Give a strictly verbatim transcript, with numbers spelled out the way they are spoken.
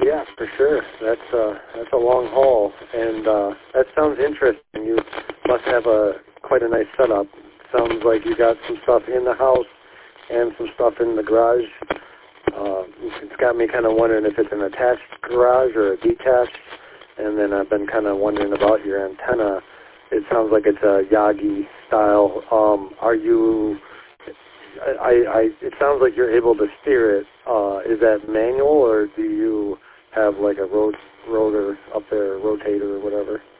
Yeah, for sure. That's uh, that's a long haul, and uh, that sounds interesting. You must have a quite a nice setup. Sounds like you got some stuff in the house and some stuff in the garage. Uh, it's got me kind of wondering if it's an attached garage or a detached. And then I've been kind of wondering about your antenna. It sounds like it's a Yagi style. Um, are you? I, I. It sounds like you're able to steer it. Uh, is that manual, or do you have like a rot- rotor up there, rotator or whatever?